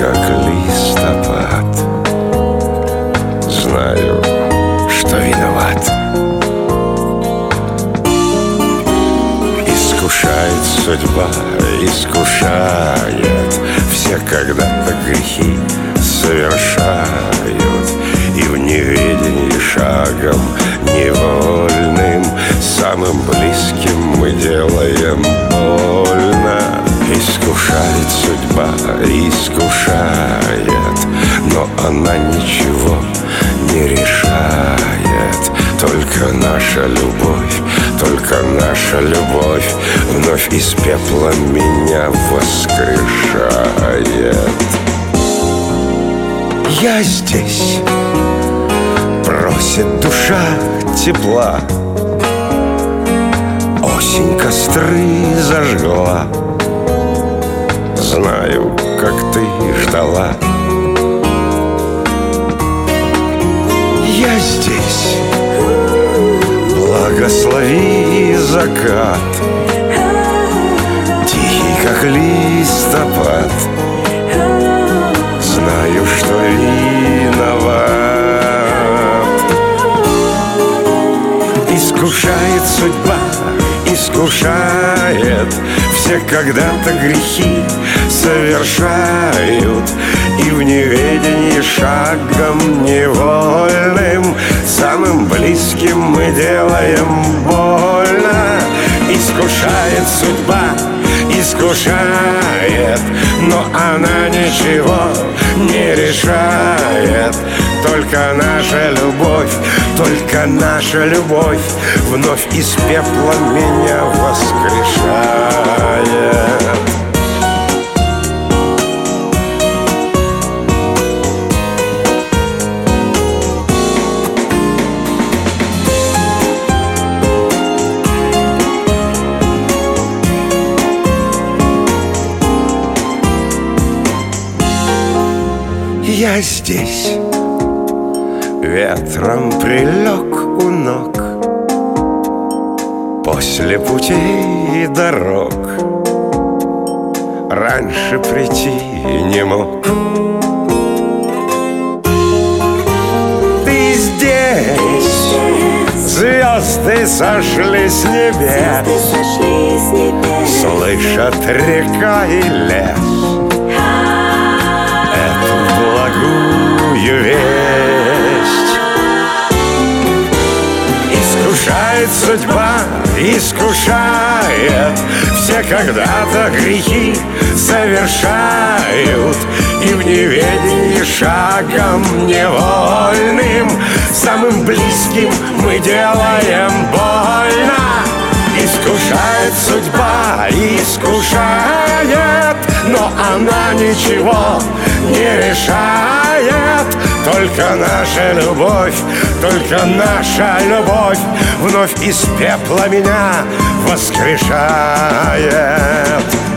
как листопад. Знаю, что виноват. Искушает судьба, искушает. Все когда-то грехи совершают, и в неведении шагом невольным самым близким мы делаем больно. Искушает судьба, искушает, но она ничего не решает. Только наша любовь, только наша любовь вновь из пепла меня воскрешает. Я здесь, просит душа тепла. Осень костры зажгла. Знаю, как ты ждала. Я здесь, благослови закат, тихий, как листопад. Знаю, что виноват. Искушает судьба, искушает. Все когда-то грехи совершают, и в неведении шагом невольным самым близким мы делаем больно. Искушает судьба, искушает, но она ничего не решает. Только наша любовь, только наша любовь вновь из пепла меня воскрешает. Я здесь, ветром прилег у ног после путей и дорог. Раньше прийти не мог. Ты здесь, звезды сошли с небес, слышат река и лес благую весть. Искушает судьба, искушает. Все когда-то грехи совершают, и в неведении шагом невольным самым близким мы делаем больно. Искушает судьба, искушает, но она ничего не решает. Только наша любовь, только наша любовь вновь из пепла меня воскрешает.